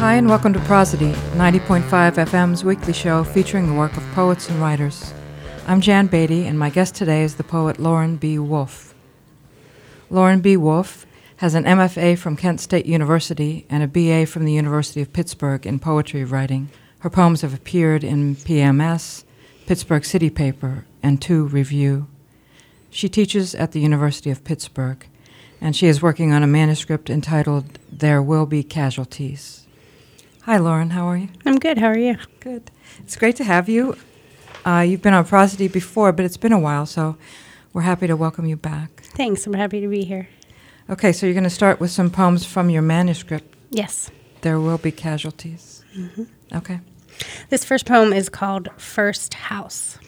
Hi and welcome to Prosody, 90.5 FM's weekly show featuring the work of poets and writers. I'm Jan Beatty, and my guest today is the poet Lauren B. Wolfe. Lauren B. Wolfe has an MFA from Kent State University and a BA from the University of Pittsburgh in poetry writing. Her poems have appeared in PMS, Pittsburgh City Paper, and 2 Review. She teaches at the University of Pittsburgh, and she is working on a manuscript entitled There Will Be Casualties. Hi, Lauren. How are you? I'm good. How are you? Good. It's great to have you. You've been on Prosody before, but it's been a while, so we're happy to welcome you back. Thanks. I'm happy to be here. Okay, so you're going to start with some poems from your manuscript. Yes. There Will Be Casualties. Mm-hmm. Okay. This first poem is called First House.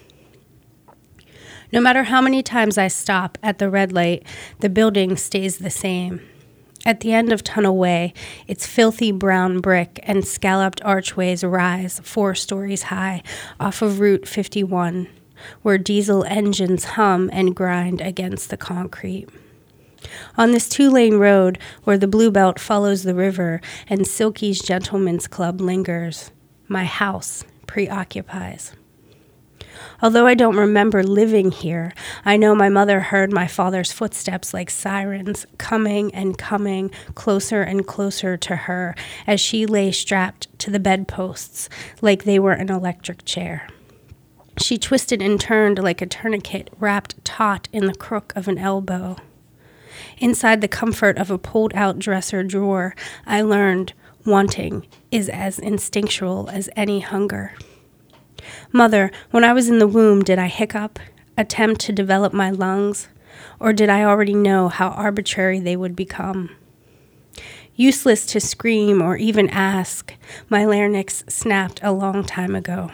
No matter how many times I stop at the red light, the building stays the same. At the end of Tunnel Way, its filthy brown brick and scalloped archways rise 4 stories high off of Route 51, where diesel engines hum and grind against the concrete. On this 2-lane road, where the Blue Belt follows the river and Silky's Gentlemen's Club lingers, my house preoccupies. Although I don't remember living here, I know my mother heard my father's footsteps like sirens, coming and coming closer and closer to her as she lay strapped to the bedposts like they were an electric chair. She twisted and turned like a tourniquet wrapped taut in the crook of an elbow. Inside the comfort of a pulled-out dresser drawer, I learned wanting is as instinctual as any hunger. Mother, when I was in the womb, did I hiccup, attempt to develop my lungs, or did I already know how arbitrary they would become? Useless to scream or even ask, my larynx snapped a long time ago.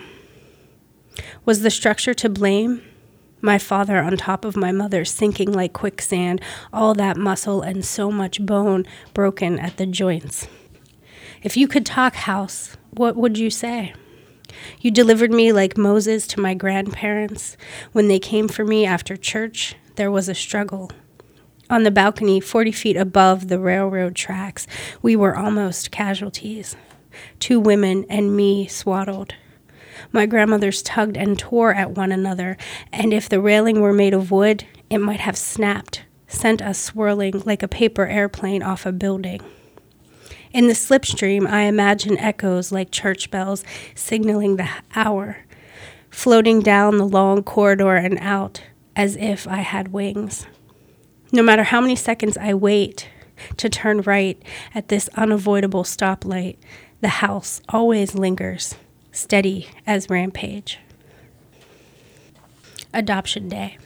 Was the structure to blame? My father on top of my mother sinking like quicksand, all that muscle and so much bone broken at the joints. If you could talk, house, what would you say? You delivered me like Moses to my grandparents. When they came for me after church, there was a struggle. On the balcony, 40 feet above the railroad tracks, we were almost casualties. 2 women and me swaddled. My grandmothers tugged and tore at one another, and if the railing were made of wood, it might have snapped, sent us swirling like a paper airplane off a building. In the slipstream, I imagine echoes like church bells signaling the hour, floating down the long corridor and out as if I had wings. No matter how many seconds I wait to turn right at this unavoidable stoplight, the house always lingers, steady as Rampage. Adoption Day.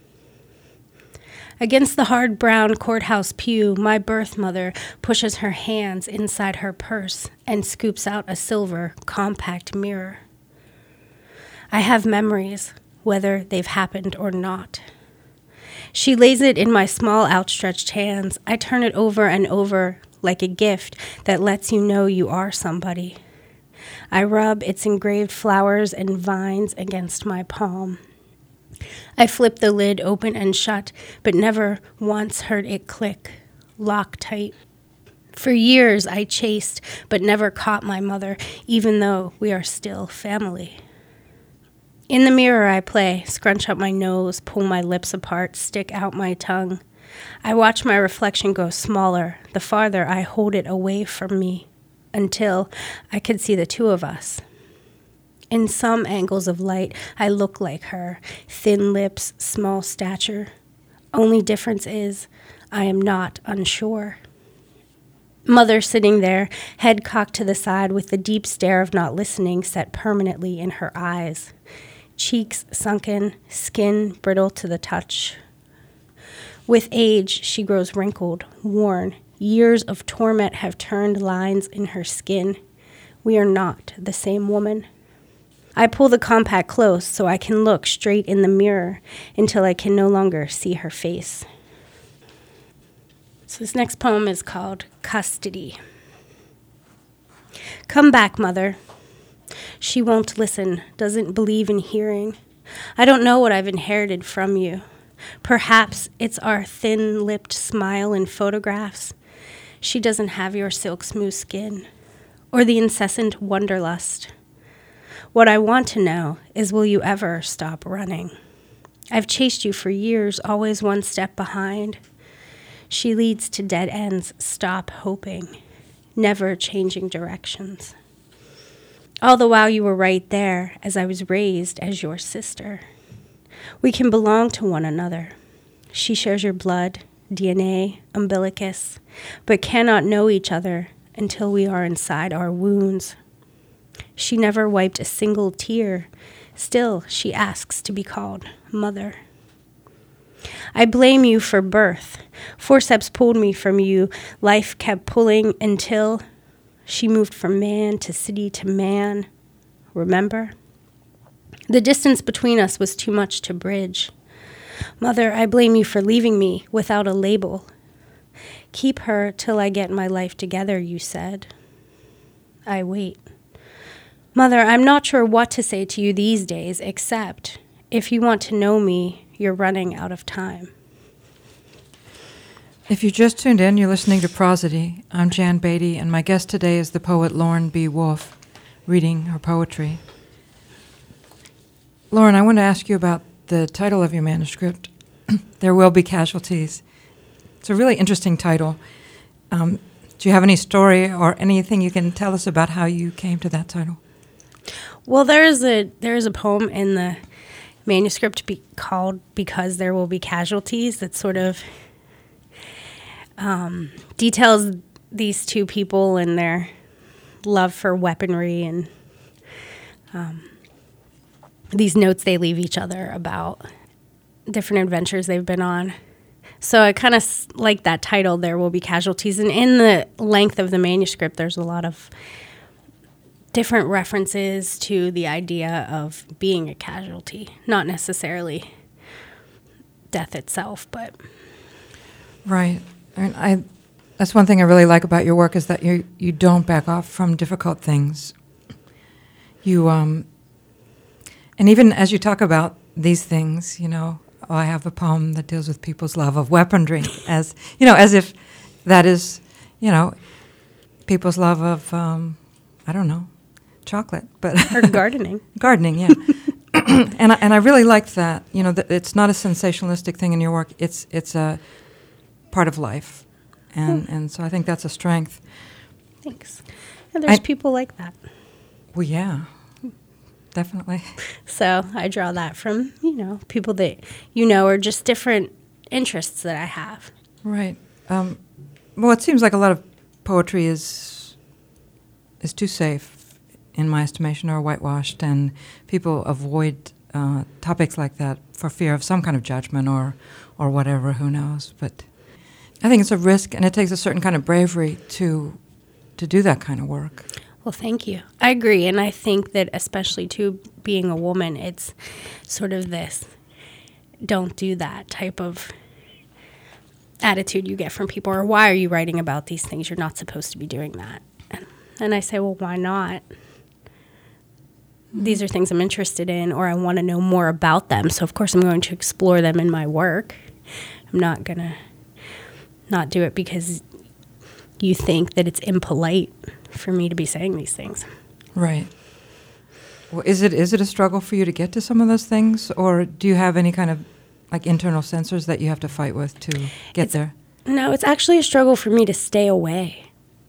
Against the hard brown courthouse pew, my birth mother pushes her hands inside her purse and scoops out a silver, compact mirror. I have memories, whether they've happened or not. She lays it in my small outstretched hands. I turn it over and over like a gift that lets you know you are somebody. I rub its engraved flowers and vines against my palm. I flip the lid open and shut, but never once heard it click, lock tight. For years I chased, but never caught my mother, even though we are still family. In the mirror I play, scrunch up my nose, pull my lips apart, stick out my tongue. I watch my reflection go smaller, the farther I hold it away from me, until I could see the 2 of us. In some angles of light, I look like her, thin lips, small stature. Only difference is, I am not unsure. Mother sitting there, head cocked to the side with the deep stare of not listening set permanently in her eyes. Cheeks sunken, skin brittle to the touch. With age, she grows wrinkled, worn. Years of torment have turned lines in her skin. We are not the same woman. I pull the compact close so I can look straight in the mirror until I can no longer see her face. So this next poem is called Custody. Come back, Mother. She won't listen, doesn't believe in hearing. I don't know what I've inherited from you. Perhaps it's our thin-lipped smile in photographs. She doesn't have your silk smooth skin or the incessant wanderlust. What I want to know is, will you ever stop running? I've chased you for years, always one step behind. She leads to dead ends, stop hoping, never changing directions. All the while you were right there, as I was raised as your sister. We can belong to one another. She shares your blood, DNA, umbilicus, but cannot know each other until we are inside our wounds. She never wiped a single tear. Still, she asks to be called mother. I blame you for birth. Forceps pulled me from you. Life kept pulling until she moved from man to city to man. Remember? The distance between us was too much to bridge. Mother, I blame you for leaving me without a label. Keep her till I get my life together, you said. I wait. Mother, I'm not sure what to say to you these days, except if you want to know me, you're running out of time. If you just tuned in, you're listening to Prosody. I'm Jan Beatty, and my guest today is the poet Lauren B. Wolfe, reading her poetry. Lauren, I want to ask you about the title of your manuscript, There Will Be Casualties. It's a really interesting title. Do you have any story or anything you can tell us about how you came to that title? Well, there is a poem in the manuscript called Because There Will Be Casualties that sort of details these two people and their love for weaponry and these notes they leave each other about different adventures they've been on. So I kind of like that title, There Will Be Casualties. And in the length of the manuscript, there's a lot of different references to the idea of being a casualty, not necessarily death itself, but... Right. And that's one thing I really like about your work is that you don't back off from difficult things. You, and even as you talk about these things, I have a poem that deals with people's love of weaponry as if that is, people's love of, I don't know, chocolate, but or gardening. Gardening, yeah. and I really liked that. That it's not a sensationalistic thing in your work. It's a part of life, and so I think that's a strength. Thanks. And there's people like that. Well, yeah, definitely. So I draw that from people that or just different interests that I have. Right. Well, it seems like a lot of poetry is too safe, in my estimation, or whitewashed, and people avoid topics like that for fear of some kind of judgment or whatever, who knows. But I think it's a risk, and it takes a certain kind of bravery to do that kind of work. Well, thank you. I agree, and I think that especially, too, being a woman, it's sort of this don't do that type of attitude you get from people, or why are you writing about these things? You're not supposed to be doing that. And I say, well, why not? These are things I'm interested in, or I want to know more about them. So, of course, I'm going to explore them in my work. I'm not going to not do it because you think that it's impolite for me to be saying these things. Right. Well, is it a struggle for you to get to some of those things, or do you have any kind of internal censors that you have to fight with to get there? No, it's actually a struggle for me to stay away.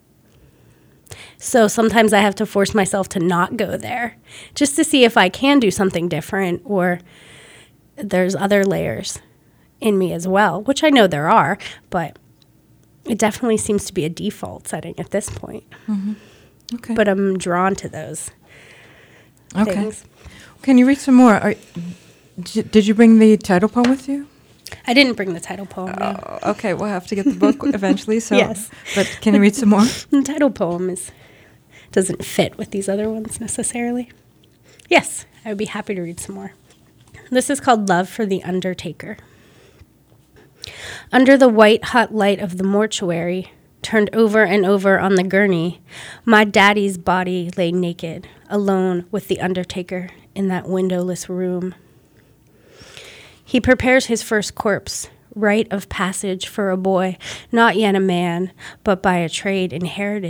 So sometimes I have to force myself to not go there just to see if I can do something different, or there's other layers in me as well, which I know there are, but it definitely seems to be a default setting at this point. Mm-hmm. Okay. But I'm drawn to those things. Can you read some more? Did you bring the title poem with you? I didn't bring the title poem. No. Okay, we'll have to get the book eventually. So, yes. But can you read some more? The title poem doesn't fit with these other ones necessarily. Yes, I would be happy to read some more. This is called Love for the Undertaker. Under the white hot light of the mortuary, turned over and over on the gurney, my daddy's body lay naked, alone with the undertaker in that windowless room. He prepares his first corpse, rite of passage for a boy, not yet a man, but by a trade inherited.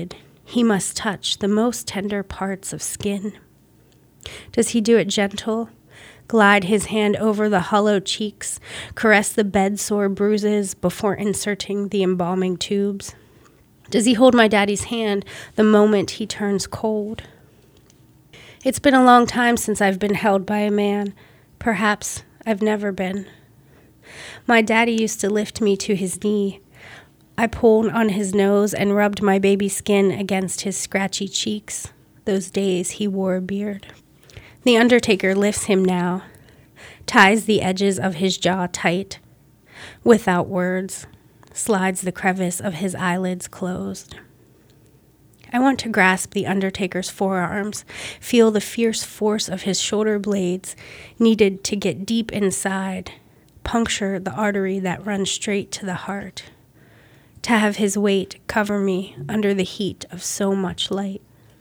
He must touch the most tender parts of skin. Does he do it gentle? Glide his hand over the hollow cheeks, caress the bed-sore bruises before inserting the embalming tubes? Does he hold my daddy's hand the moment he turns cold? It's been a long time since I've been held by a man. Perhaps I've never been. My daddy used to lift me to his knee. I pulled on his nose and rubbed my baby skin against his scratchy cheeks. Those days he wore a beard. The undertaker lifts him now, ties the edges of his jaw tight, without words, slides the crevice of his eyelids closed. I want to grasp the undertaker's forearms, feel the fierce force of his shoulder blades needed to get deep inside, puncture the artery that runs straight to the heart, to have his weight cover me under the heat of so much light.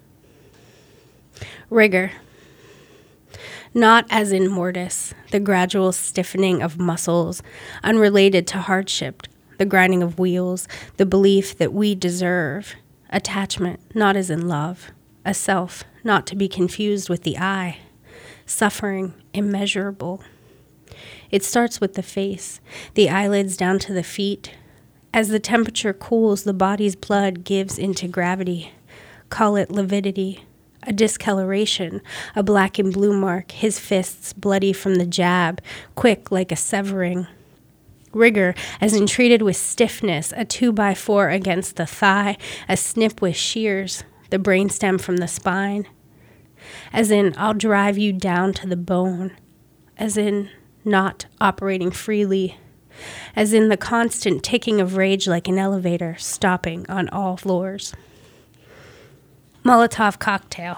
Rigor. Not as in mortis, the gradual stiffening of muscles, unrelated to hardship, the grinding of wheels, the belief that we deserve. Attachment, not as in love. A self, not to be confused with the I. Suffering, immeasurable. It starts with the face, the eyelids down to the feet. As the temperature cools, the body's blood gives into gravity. Call it lividity. A discoloration, a black and blue mark, his fists bloody from the jab, quick like a severing. Rigor, as in treated with stiffness, a 2x4 against the thigh, a snip with shears, the brainstem from the spine. As in, I'll drive you down to the bone. As in, not operating freely. As in, the constant ticking of rage like an elevator, stopping on all floors. Molotov cocktail.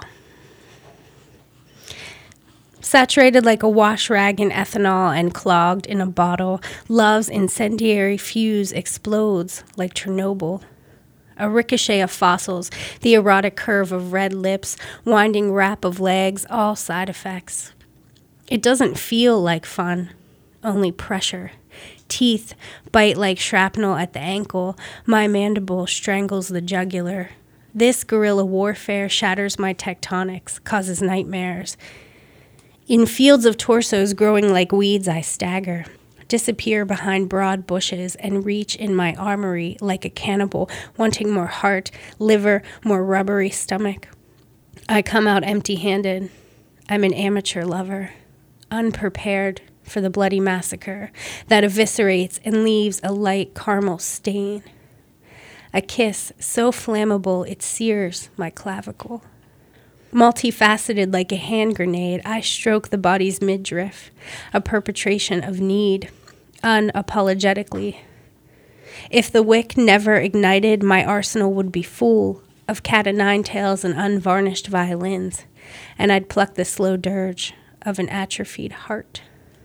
Saturated like a wash rag in ethanol and clogged in a bottle, love's incendiary fuse explodes like Chernobyl. A ricochet of fossils, the erotic curve of red lips, winding wrap of legs, all side effects. It doesn't feel like fun, only pressure. Teeth bite like shrapnel at the ankle, my mandible strangles the jugular. This guerrilla warfare shatters my tectonics, causes nightmares. In fields of torsos growing like weeds, I stagger, disappear behind broad bushes, and reach in my armory like a cannibal, wanting more heart, liver, more rubbery stomach. I come out empty-handed. I'm an amateur lover, unprepared for the bloody massacre that eviscerates and leaves a light caramel stain. A kiss so flammable it sears my clavicle. Multifaceted like a hand grenade, I stroke the body's midriff, a perpetration of need, unapologetically. If the wick never ignited, my arsenal would be full of cat-o'-nine-tails and unvarnished violins, and I'd pluck the slow dirge of an atrophied heart.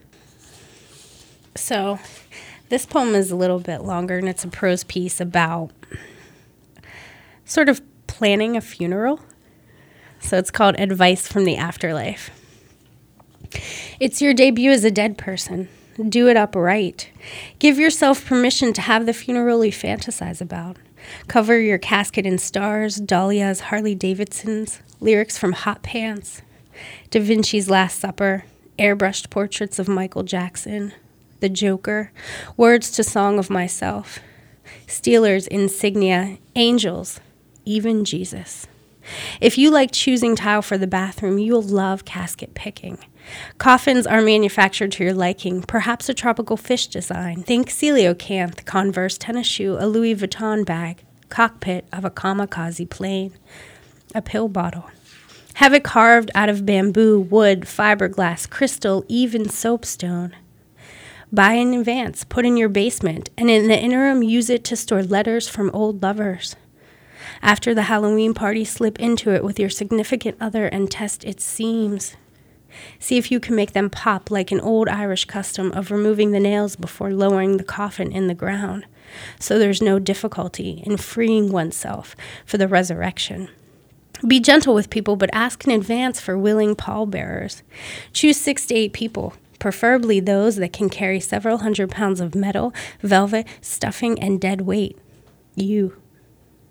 So, this poem is a little bit longer, and it's a prose piece about sort of planning a funeral. So it's called Advice from the Afterlife. It's your debut as a dead person. Do it upright. Give yourself permission to have the funeral you fantasize about. Cover your casket in stars, Dahlia's Harley Davidsons, lyrics from Hot Pants, Da Vinci's Last Supper, airbrushed portraits of Michael Jackson, The Joker, words to Song of Myself, Steelers insignia, angels, even Jesus. If you like choosing tile for the bathroom, you'll love casket picking. Coffins are manufactured to your liking, perhaps a tropical fish design. Think coelacanth, Converse tennis shoe, a Louis Vuitton bag, cockpit of a kamikaze plane, a pill bottle. Have it carved out of bamboo, wood, fiberglass, crystal, even soapstone. Buy in advance, put in your basement, and in the interim use it to store letters from old lovers. After the Halloween party, slip into it with your significant other and test its seams. See if you can make them pop like an old Irish custom of removing the nails before lowering the coffin in the ground, so there's no difficulty in freeing oneself for the resurrection. Be gentle with people, but ask in advance for willing pallbearers. Choose 6 to 8 people, preferably those that can carry several hundred pounds of metal, velvet, stuffing, and dead weight. You.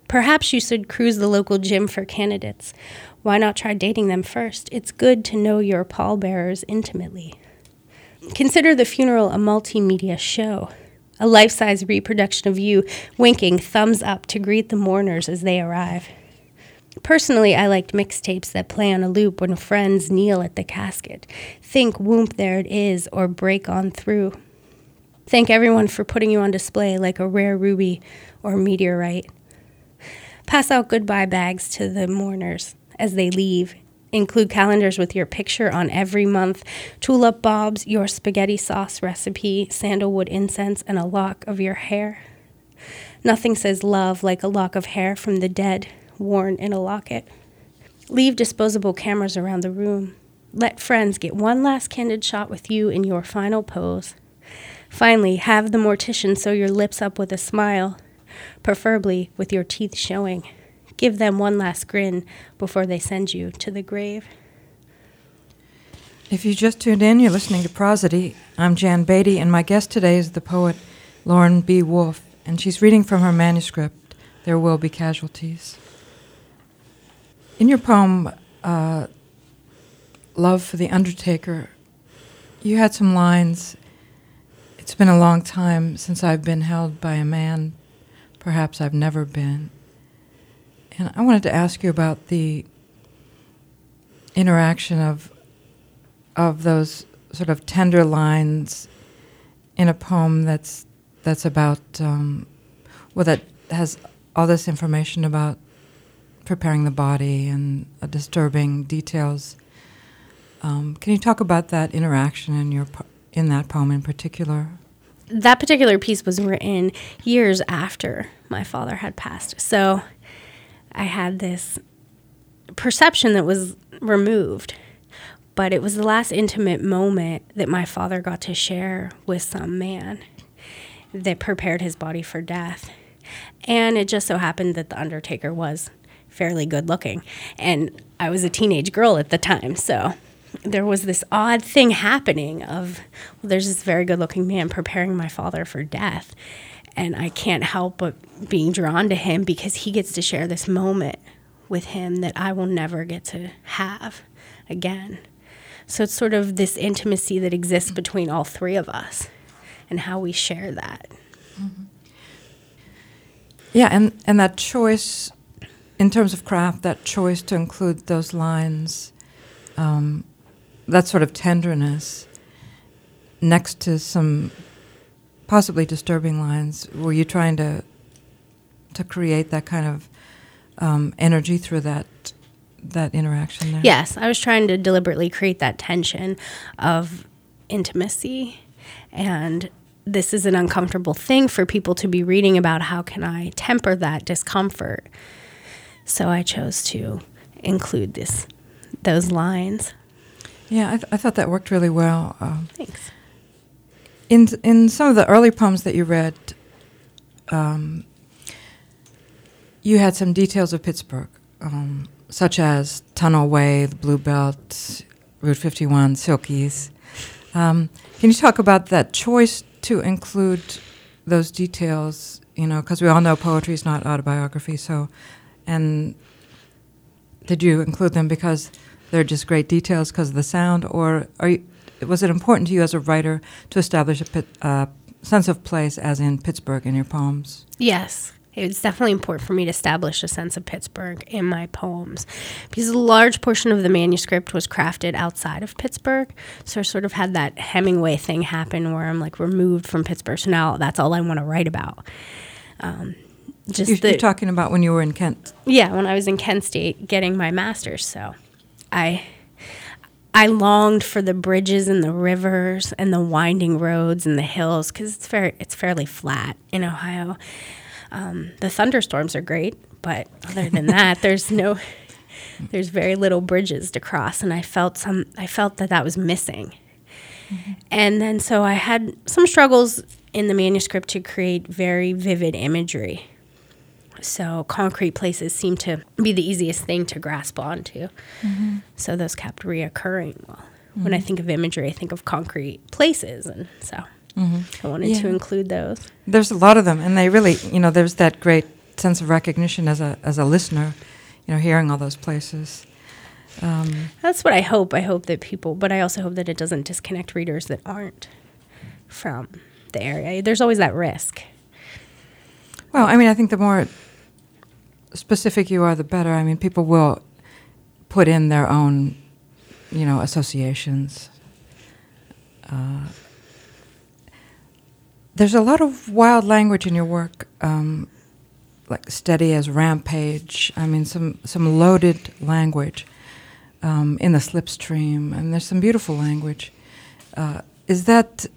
Perhaps you should cruise the local gym for candidates. Why not try dating them first? It's good to know your pallbearers intimately. Consider the funeral a multimedia show, a life-size reproduction of you winking thumbs up to greet the mourners as they arrive. Personally, I liked mixtapes that play on a loop when friends kneel at the casket. Think whoomp, there it is, or break on through. Thank everyone for putting you on display like a rare ruby or meteorite. Pass out goodbye bags to the mourners as they leave. Include calendars with your picture on every month, tulip bulbs, your spaghetti sauce recipe, sandalwood incense, and a lock of your hair. Nothing says love like a lock of hair from the dead, worn in a locket. Leave disposable cameras around the room. Let friends get one last candid shot with you in your final pose. Finally, have the mortician sew your lips up with a smile, preferably with your teeth showing. Give them one last grin before they send you to the grave. If you just tuned in, you're listening to Prosody. I'm Jan Beatty, and my guest today is the poet Lauren B. Wolfe, and she's reading from her manuscript, There Will Be Casualties. In your poem, Love for the Undertaker, you had some lines. It's been a long time since I've been held by a man, perhaps I've never been. And I wanted to ask you about the interaction of those sort of tender lines in a poem that's about, that has all this information about preparing the body and disturbing details. Can you talk about that interaction in that poem in particular? That particular piece was written years after my father had passed. So I had this perception that was removed, but it was the last intimate moment that my father got to share with some man that prepared his body for death. And it just so happened that the Undertaker was fairly good looking, and I was a teenage girl at the time, so there was this odd thing happening of, well, there's this very good looking man preparing my father for death. And I can't help but being drawn to him because he gets to share this moment with him that I will never get to have again. So it's sort of this intimacy that exists between all three of us and how we share that. Mm-hmm. Yeah, and that choice, in terms of craft, that choice to include those lines, that sort of tenderness next to some possibly disturbing lines, were you trying to create that kind of energy through that interaction there? Yes, I was trying to deliberately create that tension of intimacy, and this is an uncomfortable thing for people to be reading about. How can I temper that discomfort? So I chose to include those lines. Yeah, I thought that worked really well. Thanks. In some of the early poems that you read, you had some details of Pittsburgh, such as Tunnel Way, the Blue Belt, Route 51, Silkies. Can you talk about that choice to include those details? Because we all know poetry is not autobiography. So, and did you include them because they're just great details because of the sound, or was it important to you as a writer to establish a sense of place, as in Pittsburgh, in your poems? Yes. It's definitely important for me to establish a sense of Pittsburgh in my poems because a large portion of the manuscript was crafted outside of Pittsburgh. So I sort of had that Hemingway thing happen where I'm like removed from Pittsburgh. So now that's all I want to write about. You're talking about when you were in Kent? Yeah, when I was in Kent State getting my master's. So I longed for the bridges and the rivers and the winding roads and the hills because it's fairly flat in Ohio. The thunderstorms are great, but other than that, there's very little bridges to cross, and I felt that was missing. Mm-hmm. And then so I had some struggles in the manuscript to create very vivid imagery. So concrete places seem to be the easiest thing to grasp onto. Mm-hmm. So those kept reoccurring. Well, mm-hmm. When I think of imagery, I think of concrete places, and so I wanted to include those. There's a lot of them, and they really, there's that great sense of recognition as a listener, hearing all those places. That's what I hope. I hope that people, but I also hope that it doesn't disconnect readers that aren't from the area. There's always that risk. Well, I think the more specific you are, the better. People will put in their own, associations. There's a lot of wild language in your work, like steady as rampage. Some loaded language in the slipstream, and there's some beautiful language. Does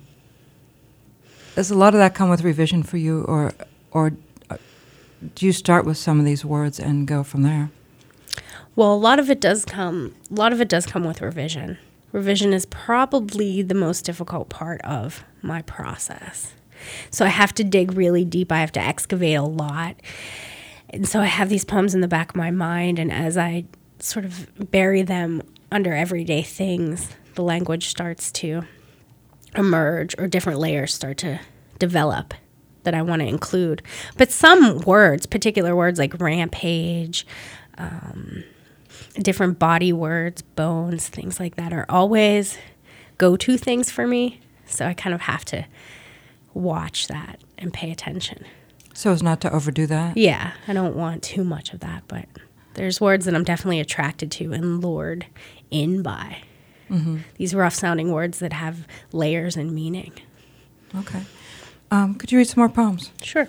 a lot of that come with revision for you, or do you start with some of these words and go from there? Well, a lot of it does come with revision. Revision is probably the most difficult part of my process. So I have to dig really deep. I have to excavate a lot. And so I have these poems in the back of my mind, and as I sort of bury them under everyday things, the language starts to emerge, or different layers start to develop that I want to include. But some words, particular words like rampage, different body words, bones, things like that, are always go-to things for me. So I kind of have to watch that and pay attention. So as not to overdo that? Yeah, I don't want too much of that, but there's words that I'm definitely attracted to and lured in by. Mm-hmm. These rough-sounding words that have layers and meaning. Okay. Could you read some more poems? Sure.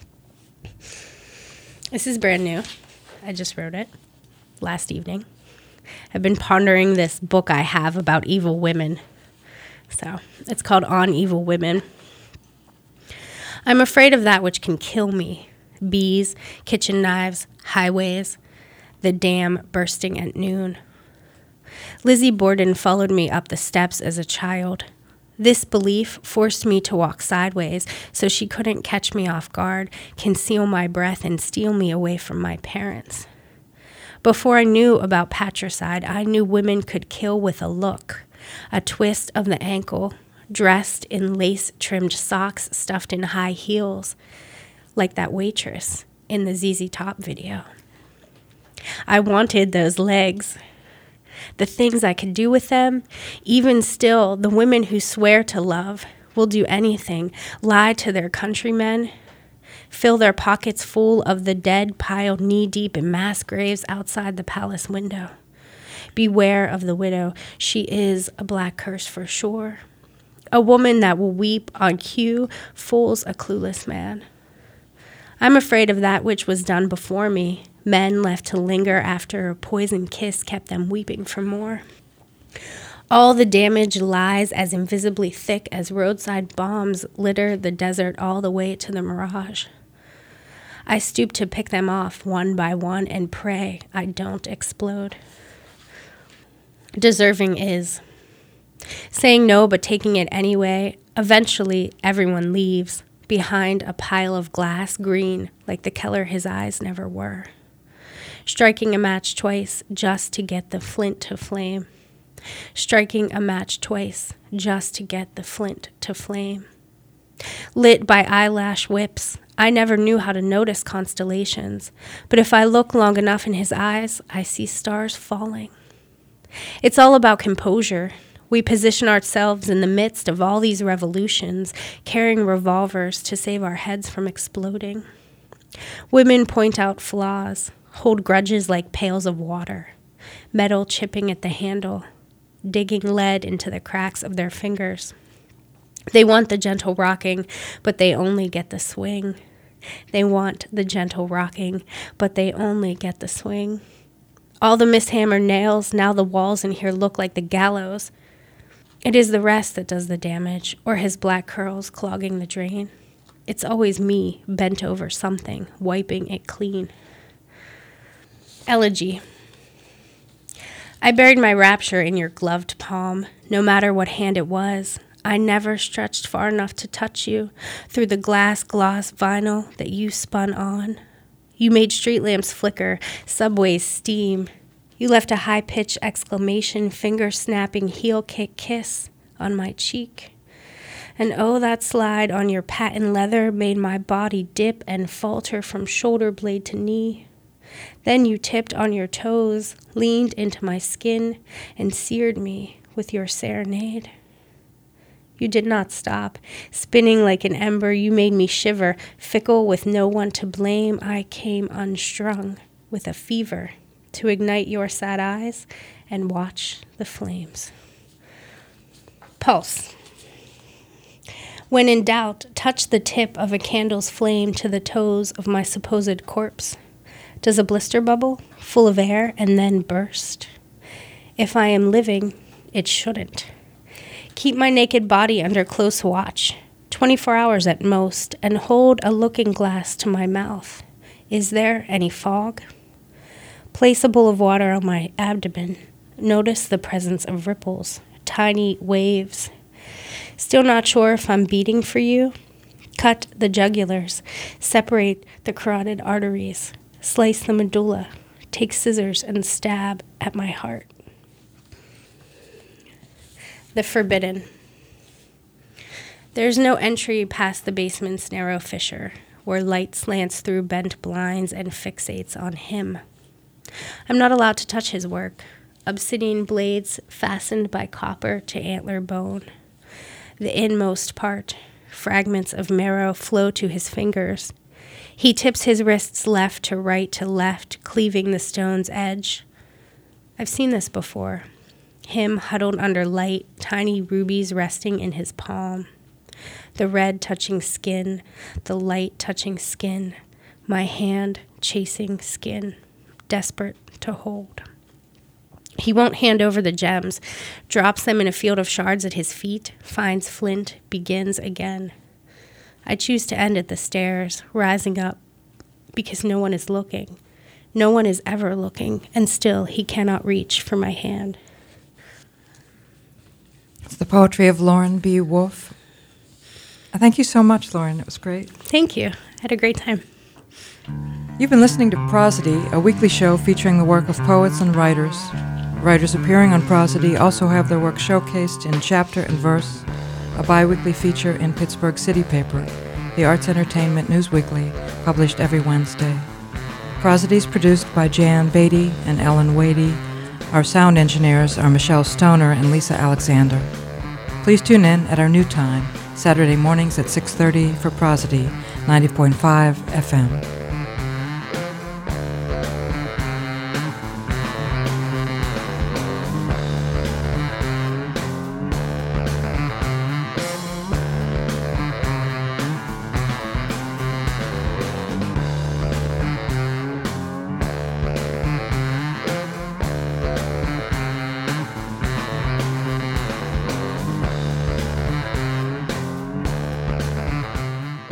This is brand new. I just wrote it last evening. I've been pondering this book I have about evil women. So it's called On Evil Women. I'm afraid of that which can kill me. Bees, kitchen knives, highways, the dam bursting at noon. Lizzie Borden followed me up the steps as a child. This belief forced me to walk sideways so she couldn't catch me off guard, conceal my breath, and steal me away from my parents. Before I knew about patricide, I knew women could kill with a look, a twist of the ankle, dressed in lace-trimmed socks stuffed in high heels, like that waitress in the ZZ Top video. I wanted those legs, the things I could do with them. Even still, the women who swear to love will do anything, lie to their countrymen, fill their pockets full of the dead piled knee-deep in mass graves outside the palace window. Beware of the widow. She is a black curse for sure. A woman that will weep on cue fools a clueless man. I'm afraid of that which was done before me. Men left to linger after a poisoned kiss kept them weeping for more. All the damage lies as invisibly thick as roadside bombs litter the desert all the way to the mirage. I stoop to pick them off one by one and pray I don't explode. Deserving is saying no but taking it anyway. Eventually, everyone leaves behind a pile of glass green like the Keller his eyes never were. Striking a match twice just to get the flint to flame. Striking a match twice just to get the flint to flame. Lit by eyelash whips, I never knew how to notice constellations, but if I look long enough in his eyes, I see stars falling. It's all about composure. We position ourselves in the midst of all these revolutions, carrying revolvers to save our heads from exploding. Women point out flaws, hold grudges like pails of water, metal chipping at the handle, digging lead into the cracks of their fingers. They want the gentle rocking, but they only get the swing. They want the gentle rocking, but they only get the swing. All the mishammered nails, now the walls in here look like the gallows. It is the rest that does the damage, or his black curls clogging the drain. It's always me, bent over something, wiping it clean. Elegy. I buried my rapture in your gloved palm, no matter what hand it was. I never stretched far enough to touch you through the glass gloss vinyl that you spun on. You made street lamps flicker, subways steam. You left a high-pitched exclamation, finger-snapping, heel-kick kiss on my cheek. And oh, that slide on your patent leather made my body dip and falter from shoulder blade to knee. Then you tipped on your toes, leaned into my skin, and seared me with your serenade. You did not stop. Spinning like an ember, you made me shiver. Fickle with no one to blame, I came unstrung with a fever to ignite your sad eyes and watch the flames. Pulse. When in doubt, touch the tip of a candle's flame to the toes of my supposed corpse. Does a blister bubble, full of air, and then burst? If I am living, it shouldn't. Keep my naked body under close watch, 24 hours at most, and hold a looking glass to my mouth. Is there any fog? Place a bowl of water on my abdomen. Notice the presence of ripples, tiny waves. Still not sure if I'm beating for you? Cut the jugulars, separate the carotid arteries, slice the medulla, take scissors and stab at my heart. The forbidden. There's no entry past the basement's narrow fissure, where light slants through bent blinds and fixates on him. I'm not allowed to touch his work, obsidian blades fastened by copper to antler bone. The inmost part, fragments of marrow flow to his fingers. He tips his wrists left to right to left, cleaving the stone's edge. I've seen this before. Him huddled under light, tiny rubies resting in his palm. The red touching skin, the light touching skin, my hand chasing skin, desperate to hold. He won't hand over the gems, drops them in a field of shards at his feet, finds flint, begins again. I choose to end at the stairs, rising up, because no one is looking. No one is ever looking, and still he cannot reach for my hand. It's the poetry of Lauren B. Wolfe. Thank you so much, Lauren. It was great. Thank you. I had a great time. You've been listening to Prosody, a weekly show featuring the work of poets and writers. Writers appearing on Prosody also have their work showcased in Chapter and Verse, a bi-weekly feature in Pittsburgh City Paper, the Arts Entertainment News Weekly, published every Wednesday. Prosody is produced by Jan Beatty and Ellen Wadey. Our sound engineers are Michelle Stoner and Lisa Alexander. Please tune in at our new time, Saturday mornings at 6:30 for Prosody, 90.5 FM.